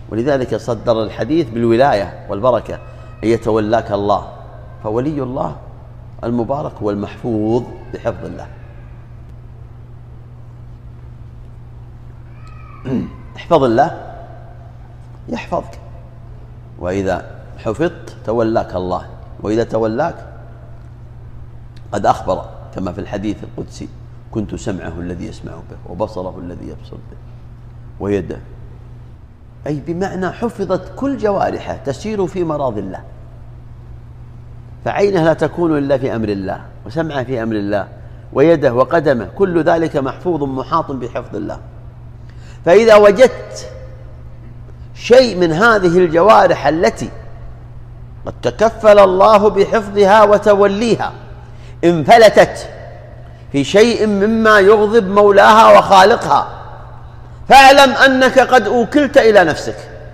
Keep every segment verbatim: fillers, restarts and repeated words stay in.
ولذلك صدر الحديث بالولاية والبركة أن يتولاك الله، فولي الله المبارك هو المحفوظ بحفظ الله. احفظ الله يحفظك، وإذا حفظت تولاك الله، وإذا تولاك قد أخبر كما في الحديث القدسي: كنت سمعه الذي يسمع به وبصره الذي يبصر به ويده، أي بمعنى حفظت كل جوارحه تسير في مراض الله، فعينه لا تكون إلا في أمر الله، وسمعه في أمر الله، ويده وقدمه كل ذلك محفوظ محاط بحفظ الله. فإذا وجدت شيء من هذه الجوارح التي قد تكفل الله بحفظها وتوليها انفلتت في شيء مما يغضب مولاها وخالقها، فاعلم أنك قد أوكلت إلى نفسك.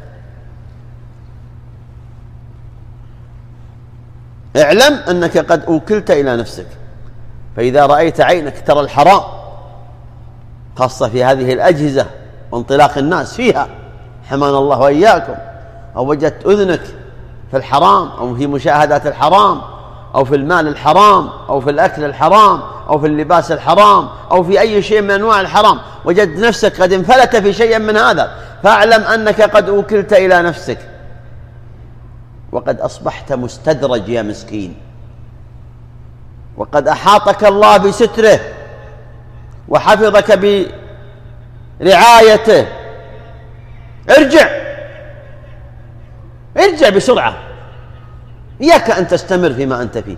اعلم أنك قد أوكلت إلى نفسك. فإذا رأيت عينك ترى الحرام، خاصة في هذه الأجهزة وانطلاق الناس فيها، حمانا الله وإياكم، أو وجدت أذنك في الحرام أو في مشاهدات الحرام أو في المال الحرام أو في الأكل الحرام أو في اللباس الحرام أو في أي شيء من أنواع الحرام، وجدت نفسك قد انفلت في شيء من هذا، فاعلم أنك قد أوكلت إلى نفسك، وقد أصبحت مستدرج يا مسكين، وقد أحاطك الله بستره وحفظك برعايته. ارجع ارجع بسرعة، إياك أن تستمر فيما أنت فيه،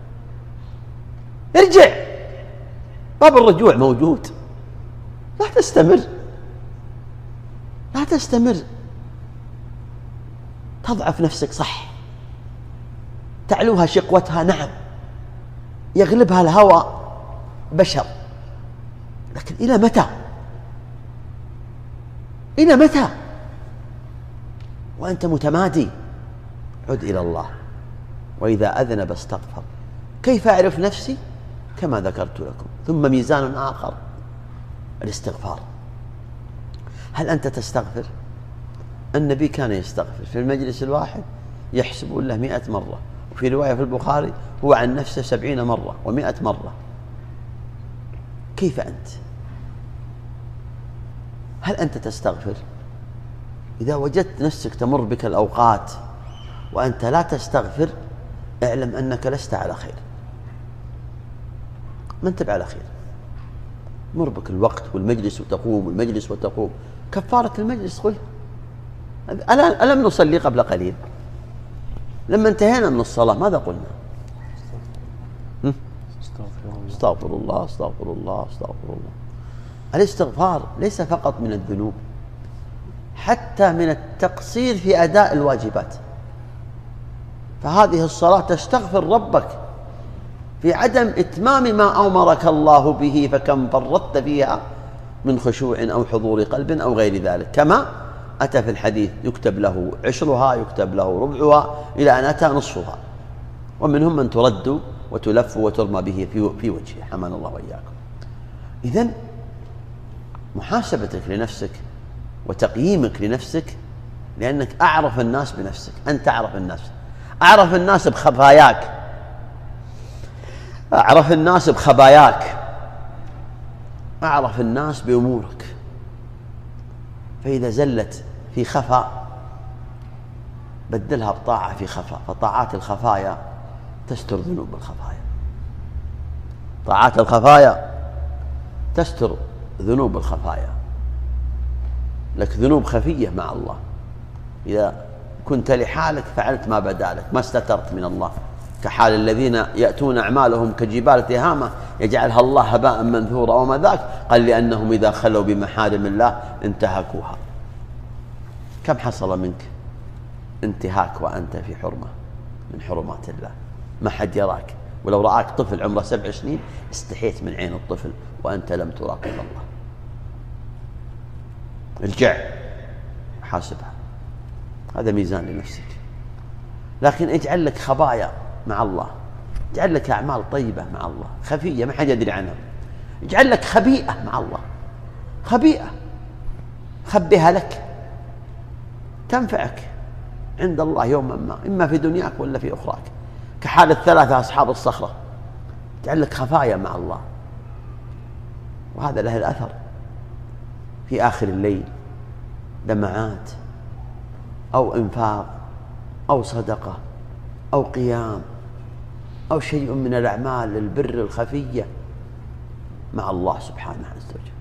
ارجع، باب الرجوع موجود، لا تستمر لا تستمر تضعف نفسك، صح، تعلوها شقوتها، نعم، يغلبها الهوى بشر، لكن إلى متى؟ إلى متى وأنت متمادي؟ عد إلى الله، وإذا أذنب استغفر. كيف أعرف نفسي؟ كما ذكرت لكم. ثم ميزان آخر، الاستغفار. هل أنت تستغفر؟ النبي كان يستغفر في المجلس الواحد يحسب له مئة مرة، وفي رواية في البخاري هو عن نفسه سبعين مرة ومئة مرة. كيف أنت؟ هل أنت تستغفر؟ إذا وجدت نفسك تمر بك الأوقات وأنت لا تستغفر، اعلم أنك لست على خير، ما أنت على خير. مر بك الوقت والمجلس وتقوم والمجلس وتقوم، كفارة المجلس قل ألا ألم نصلي قبل قليل؟ لما انتهينا من الصلاة ماذا قلنا؟ استغفر الله استغفر الله استغفر الله. الاستغفار ليس فقط من الذنوب، حتى من التقصير في أداء الواجبات. فهذه الصلاة تستغفر ربك في عدم إتمام ما أمرك الله به، فكم فرطت فيها من خشوع أو حضور قلب أو غير ذلك، كما أتى في الحديث: يكتب له عشرها، يكتب له ربعها، إلى أن أتى نصفها، ومنهم من ترد وتلف وترمى به في وجهه، حمانا الله وإياكم. إذن محاسبتك لنفسك وتقييمك لنفسك، لأنك أعرف الناس بنفسك، أنت أعرف الناس، أعرف الناس بخفاياك، أعرف الناس بخباياك، أعرف الناس بأمورك. فإذا زلت في خفاء بدلها بطاعة في خفاء، فطاعات الخفايا تستر ذنوب الخفايا، طاعات الخفايا تستر ذنوب الخفايا. لك ذنوب خفية مع الله، إذا كنت لحالك فعلت ما بدا لك، ما استترت من الله، كحال الذين يأتون أعمالهم كجبال تهامة يجعلها الله هباء منثورا. وما ذاك؟ قال: لأنهم إذا خلوا بمحارم الله انتهكوها. كم حصل منك انتهاك وأنت في حرمة من حرمات الله، ما حد يراك، ولو رآك طفل عمره سبع سنين استحيت من عين الطفل وأنت لم تراقب الله. ارجع حاسبها، هذا ميزان لنفسك. لكن اجعل لك خبايا مع الله، اجعل لك أعمال طيبة مع الله خفية ما حد يدري عنها، اجعل لك خبيئة مع الله، خبيئة خبيها لك، تنفعك عند الله يوما ما، إما في دنياك ولا في أخراك، كحال الثلاثة أصحاب الصخرة، جعل لك خفايا مع الله، وهذا له الأثر في آخر الليل، دمعات أو إنفاق أو صدقة أو قيام أو شيء من الأعمال البر الخفية مع الله سبحانه عز وجل.